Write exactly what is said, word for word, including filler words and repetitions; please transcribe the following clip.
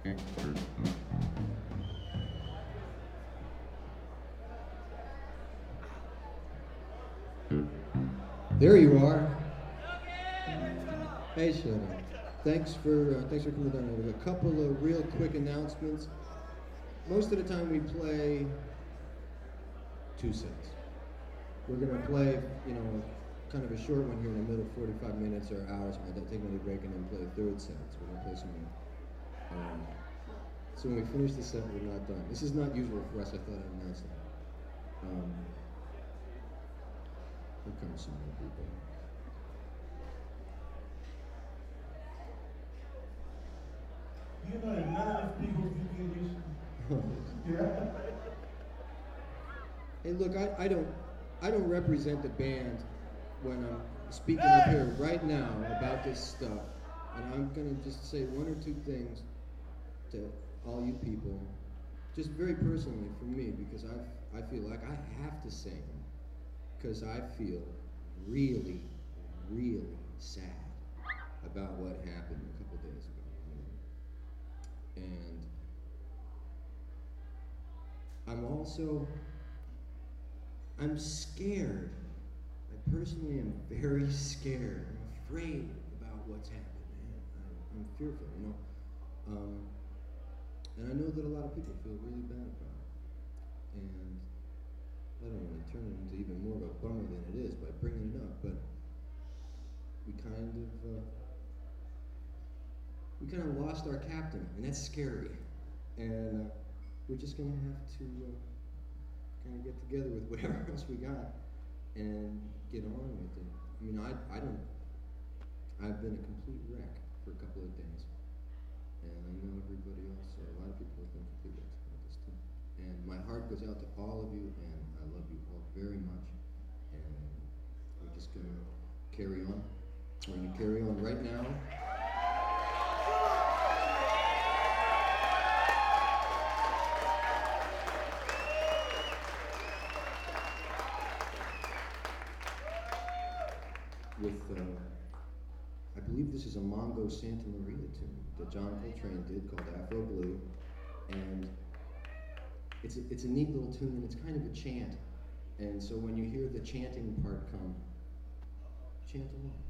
There you are. Hey, Shadow. Thanks for uh, thanks for coming down. We have a couple of real quick announcements. Most of the time we play two sets. We're gonna play, you know, kind of a short one here in the middle, forty-five minutes or hours. We're gonna take another break and then play a third set. So we're gonna play some more. Um, so when we finish the set, we're not done. This is not usual for us. I thought I'd announce that. Um, here comes some more people. You know, none of people you can use. Yeah. Hey, look, I, I don't I don't represent the band when I'm speaking up here right now about this stuff, and I'm gonna just say one or two things to all you people, just very personally for me, because I I feel like I have to sing, because I feel really, really sad about what happened a couple days ago. And I'm also, I'm scared. I personally am very scared. I'm afraid about what's happened, man. I'm, I'm fearful, you know. Um, and I know that a lot of people feel really bad about it. And I don't want to turn it into even more of a bummer than it is by bringing it up, but we kind of, uh, we kind of lost our captain, and that's scary. And uh, we're just gonna have to uh, kind of get together with whatever else we got and get on with it. I mean, I, I don't, I've been a complete wreck for a couple of days. And I know everybody else, a lot of people have been complete wrecks about this too. And my heart goes out to all of you, and I love you all very much. And we're just gonna carry on. We're gonna carry on right now. With, uh, I believe this is a Mongo Santa Maria tune that John Coltrane did called Afro Blue, and it's a, it's a neat little tune, and it's kind of a chant, and so when you hear the chanting part come, chant along.